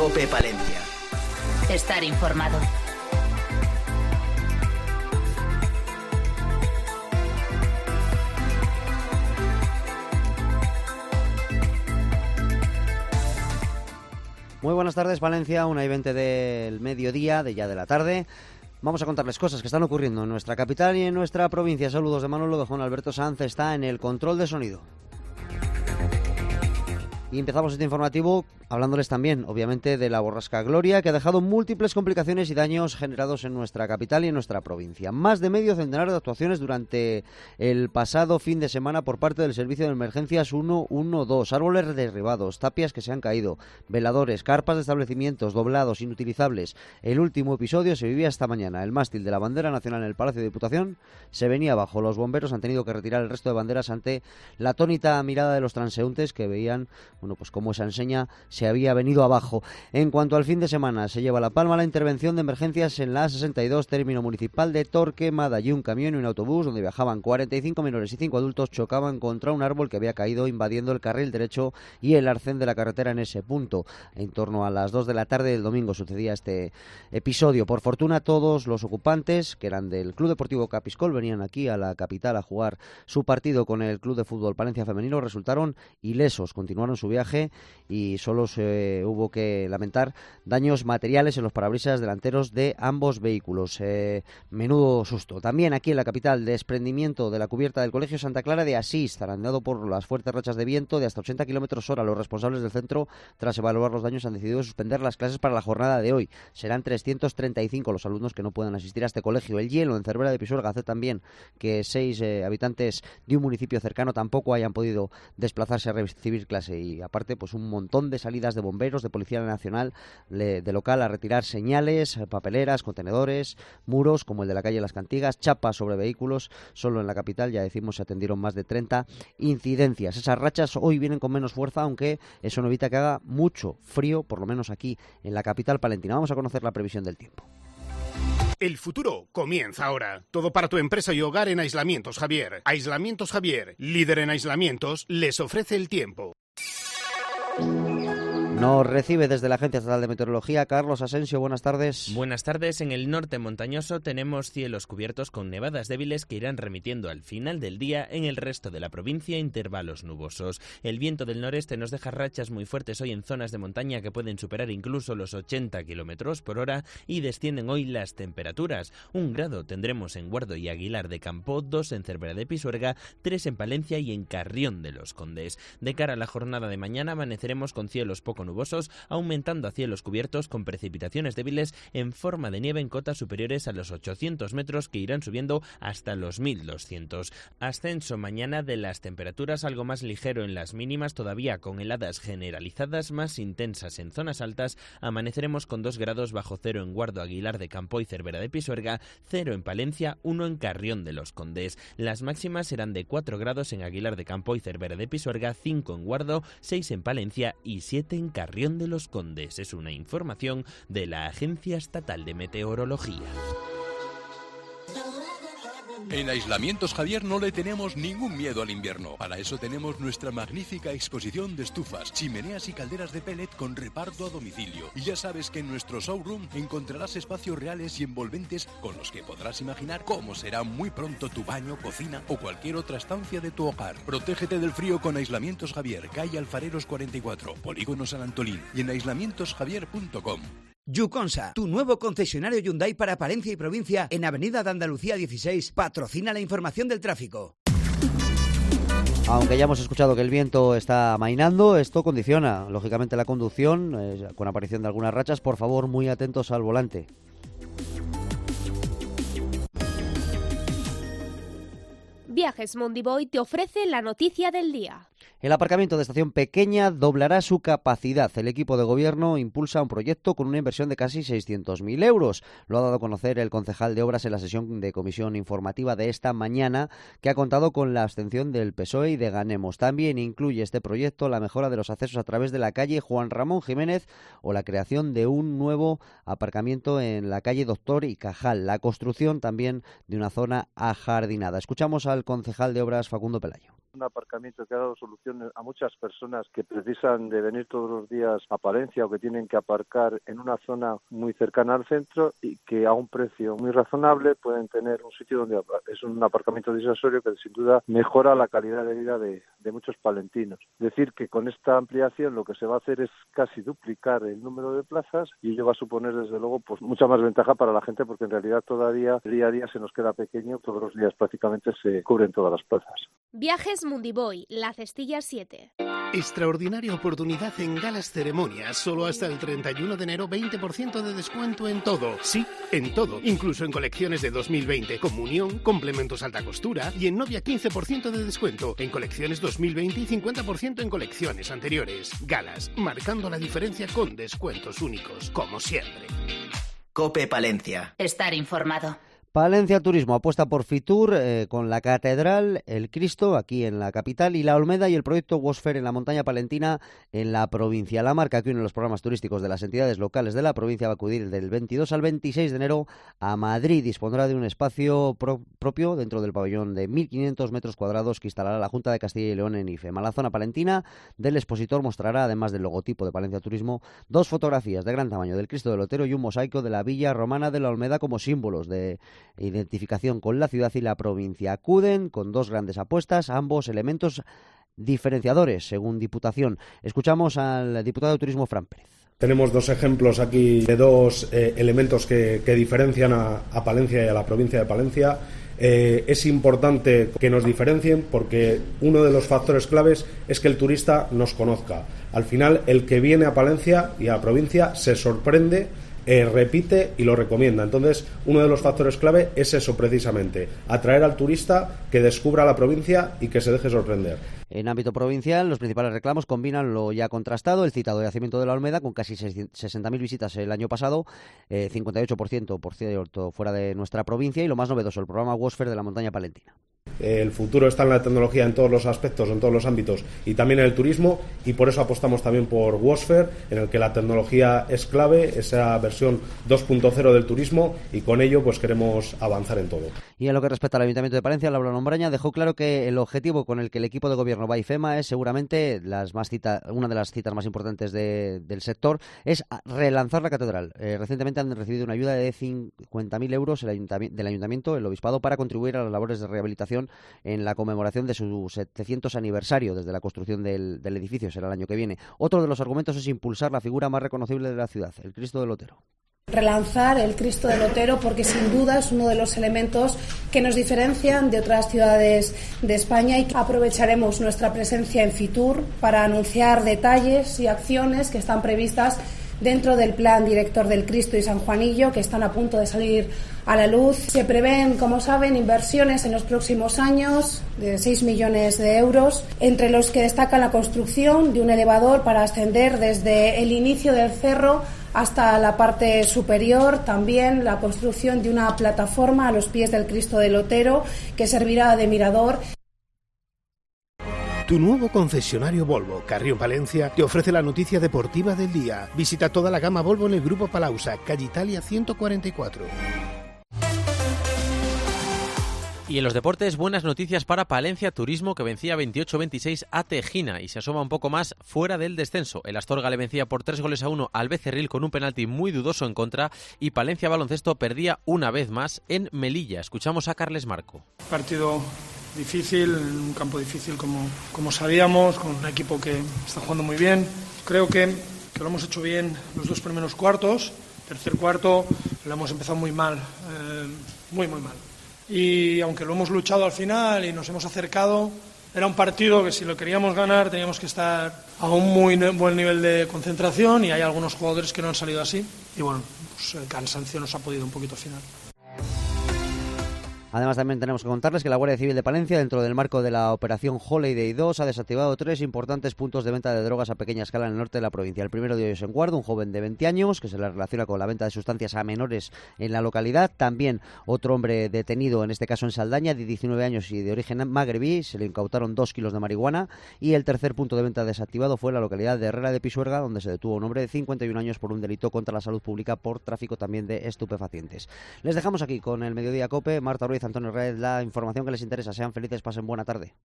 COPE Palencia. Estar informado. Muy buenas tardes, Valencia, 1:20 del mediodía, de la tarde. Vamos a contarles cosas que están ocurriendo en nuestra capital y en nuestra provincia. Saludos de Manolo de Juan Alberto Sanz, está en el control de sonido. Y empezamos este informativo hablándoles también, obviamente, de la borrasca Gloria, que ha dejado múltiples complicaciones y daños generados en nuestra capital y en nuestra provincia. Más de medio centenar de actuaciones durante el pasado fin de semana por parte del Servicio de Emergencias 112. Árboles derribados, tapias que se han caído, veladores, carpas de establecimientos doblados, inutilizables. El último episodio se vivía esta mañana. El mástil de la bandera nacional en el Palacio de Diputación se venía abajo. Los bomberos han tenido que retirar el resto de banderas ante la atónita mirada de los transeúntes que veían pues como esa enseña se había venido abajo. En cuanto al fin de semana, se lleva la palma la intervención de emergencias en la A62, término municipal de Torquemada. Y un camión y un autobús donde viajaban 45 menores y 5 adultos chocaban contra un árbol que había caído invadiendo el carril derecho y el arcén de la carretera en ese punto. En torno a las 2 de la tarde del domingo sucedía este episodio. Por fortuna, todos los ocupantes, que eran del Club Deportivo Capiscol, venían aquí a la capital a jugar su partido con el Club de Fútbol Palencia Femenino, resultaron ilesos, continuaron su viaje y solo se hubo que lamentar daños materiales en los parabrisas delanteros de ambos vehículos. Menudo susto. También aquí en la capital, desprendimiento de la cubierta del Colegio Santa Clara de Asís, zarandeado por las fuertes rachas de viento de hasta 80 km/h. Los responsables del centro, tras evaluar los daños, han decidido suspender las clases para la jornada de hoy. Serán 335 los alumnos que no puedan asistir a este colegio. El hielo en Cervera de Pisuerga hace también que 6 habitantes de un municipio cercano tampoco hayan podido desplazarse a recibir clase, y aparte pues un montón de salidas de bomberos, de Policía Nacional, de local a retirar señales, papeleras, contenedores, muros como el de la calle Las Cantigas, chapas sobre vehículos. Solo en la capital, ya decimos, se atendieron más de 30 incidencias. Esas rachas hoy vienen con menos fuerza, aunque eso no evita que haga mucho frío, por lo menos aquí en la capital palentina. Vamos a conocer la previsión del tiempo. El futuro comienza ahora. Todo para tu empresa y hogar en Aislamientos Javier. Aislamientos Javier, líder en aislamientos, les ofrece el tiempo. Nos recibe desde la Agencia Estatal de Meteorología Carlos Asensio. Buenas tardes. Buenas tardes. En el norte montañoso tenemos cielos cubiertos con nevadas débiles que irán remitiendo al final del día. En el resto de la provincia, intervalos nubosos. El viento del noreste nos deja rachas muy fuertes hoy en zonas de montaña que pueden superar incluso los 80 km/h y descienden hoy las temperaturas. 1 grado tendremos en Guardo y Aguilar de Campo, 2 en Cervera de Pisuerga, 3 en Palencia y en Carrión de los Condes. De cara a la jornada de mañana amaneceremos con cielos poco nubosos, aumentando a cielos cubiertos con precipitaciones débiles en forma de nieve en cotas superiores a los 800 metros que irán subiendo hasta los 1200. Ascenso mañana de las temperaturas, algo más ligero en las mínimas, todavía con heladas generalizadas más intensas en zonas altas. Amaneceremos con 2 grados bajo cero en Guardo, Aguilar de Campo y Cervera de Pisuerga, 0 en Palencia, 1 en Carrión de los Condes. Las máximas serán de 4 grados en Aguilar de Campo y Cervera de Pisuerga, 5 en Guardo, 6 en Palencia y 7 en Carrión de los Condes. Es una información de la Agencia Estatal de Meteorología. En Aislamientos Javier no le tenemos ningún miedo al invierno. Para eso tenemos nuestra magnífica exposición de estufas, chimeneas y calderas de pellet con reparto a domicilio. Y ya sabes que en nuestro showroom encontrarás espacios reales y envolventes con los que podrás imaginar cómo será muy pronto tu baño, cocina o cualquier otra estancia de tu hogar. Protégete del frío con Aislamientos Javier, calle Alfareros 44, Polígono San Antolín, y en aislamientosjavier.com. Yuconsa, tu nuevo concesionario Hyundai para Palencia y provincia en Avenida de Andalucía 16, patrocina la información del tráfico. Aunque ya hemos escuchado que el viento está amainando, esto condiciona lógicamente la conducción, con aparición de algunas rachas. Por favor, muy atentos al volante. Viajes Mondiboy te ofrece la noticia del día. El aparcamiento de Estación Pequeña doblará su capacidad. El equipo de gobierno impulsa un proyecto con una inversión de casi 600.000 euros. Lo ha dado a conocer el concejal de Obras en la sesión de comisión informativa de esta mañana, que ha contado con la abstención del PSOE y de Ganemos. También incluye este proyecto la mejora de los accesos a través de la calle Juan Ramón Jiménez o la creación de un nuevo aparcamiento en la calle Doctor y Cajal. La construcción también de una zona ajardinada. Escuchamos al concejal de Obras, Facundo Pelayo. Un aparcamiento que ha dado soluciones a muchas personas que precisan de venir todos los días a Palencia o que tienen que aparcar en una zona muy cercana al centro y que a un precio muy razonable pueden tener un sitio donde es un aparcamiento disuasorio que sin duda mejora la calidad de vida de muchos palentinos. Decir que con esta ampliación lo que se va a hacer es casi duplicar el número de plazas y ello va a suponer desde luego pues mucha más ventaja para la gente, porque en realidad todavía el día a día se nos queda pequeño, todos los días prácticamente se cubren todas las plazas. Viajes Mundiboy, La Cestilla 7. Extraordinaria oportunidad en Galas Ceremonias. Solo hasta el 31 de enero 20% de descuento en todo. Sí, en todo. Incluso en colecciones de 2020. Comunión, complementos alta costura y en novia 15% de descuento. En colecciones 2020 y 50% en colecciones anteriores. Galas, marcando la diferencia con descuentos únicos, como siempre. COPE Palencia. Estar informado. Palencia Turismo apuesta por Fitur con la Catedral, el Cristo aquí en la capital y la Olmeda y el proyecto Wosfer en la montaña palentina en la provincia. La marca que une los programas turísticos de las entidades locales de la provincia va a acudir del 22 al 26 de enero a Madrid. Dispondrá de un espacio propio dentro del pabellón de 1.500 metros cuadrados que instalará la Junta de Castilla y León en IFEMA. La zona palentina del expositor mostrará, además del logotipo de Palencia Turismo, 2 fotografías de gran tamaño del Cristo del Otero y un mosaico de la villa romana de la Olmeda como símbolos de identificación con la ciudad y la provincia. Acuden con 2 grandes apuestas, ambos elementos diferenciadores, según Diputación. Escuchamos al diputado de Turismo, Fran Pérez. Tenemos 2 ejemplos aquí de 2 elementos que diferencian a Palencia y a la provincia de Palencia. Es importante que nos diferencien porque uno de los factores claves es que el turista nos conozca. Al final, el que viene a Palencia y a la provincia se sorprende, repite y lo recomienda. Entonces, uno de los factores clave es eso precisamente, atraer al turista, que descubra la provincia y que se deje sorprender. En ámbito provincial, los principales reclamos combinan lo ya contrastado, el citado yacimiento de la Olmeda, con casi 60.000 visitas el año pasado, 58% por cierto fuera de nuestra provincia, y lo más novedoso, el programa Wosfer de la montaña palentina. El futuro está en la tecnología en todos los aspectos, en todos los ámbitos y también en el turismo, y por eso apostamos también por Wosfer, en el que la tecnología es clave, esa versión 2.0 del turismo, y con ello pues queremos avanzar en todo. Y en lo que respecta al Ayuntamiento de Palencia, Laura Nombraña dejó claro que el objetivo con el que el equipo de gobierno va a IFEMA es seguramente una de las citas más importantes del sector, es relanzar la catedral. Recientemente han recibido una ayuda de 50.000 euros del Ayuntamiento, el Obispado, para contribuir a las labores de rehabilitación en la conmemoración de su 700 aniversario desde la construcción del edificio, será el año que viene. Otro de los argumentos es impulsar la figura más reconocible de la ciudad, el Cristo del Otero. Relanzar el Cristo del Otero porque sin duda es uno de los elementos que nos diferencian de otras ciudades de España, y aprovecharemos nuestra presencia en Fitur para anunciar detalles y acciones que están previstas dentro del plan director del Cristo y San Juanillo, que están a punto de salir a la luz. Se prevén, como saben, inversiones en los próximos años de 6 millones de euros, entre los que destacan la construcción de un elevador para ascender desde el inicio del cerro hasta la parte superior, también la construcción de una plataforma a los pies del Cristo del Otero que servirá de mirador. Tu nuevo concesionario Volvo, Carrión Palencia, te ofrece la noticia deportiva del día. Visita toda la gama Volvo en el Grupo Palausa, calle Italia 144. Y en los deportes, buenas noticias para Palencia Turismo, que vencía 28-26 a Tejina y se asoma un poco más fuera del descenso. El Astorga le vencía por 3-1 al Becerril con un penalti muy dudoso en contra, y Palencia Baloncesto perdía una vez más en Melilla. Escuchamos a Carles Marco. Partido difícil, en un campo difícil como sabíamos, con un equipo que está jugando muy bien. Creo que lo hemos hecho bien los 2 primeros cuartos. Tercer cuarto lo hemos empezado muy mal, muy mal. Y aunque lo hemos luchado al final y nos hemos acercado, era un partido que si lo queríamos ganar teníamos que estar a un muy buen nivel de concentración, y hay algunos jugadores que no han salido así, y bueno, pues el cansancio nos ha podido un poquito al final. Además, también tenemos que contarles que la Guardia Civil de Palencia, dentro del marco de la operación Holiday 2, ha desactivado 3 importantes puntos de venta de drogas a pequeña escala en el norte de la provincia. El primero de ellos en Guardo, un joven de 20 años que se le relaciona con la venta de sustancias a menores en la localidad. También otro hombre detenido, en este caso en Saldaña, de 19 años y de origen magrebí. Se le incautaron 2 kilos de marihuana. Y el tercer punto de venta desactivado fue en la localidad de Herrera de Pisuerga, donde se detuvo un hombre de 51 años por un delito contra la salud pública por tráfico también de estupefacientes. Les dejamos aquí con el Mediodía COPE. Marta Ruiz, Antonio Reyes, la información que les interesa. Sean felices, pasen buena tarde.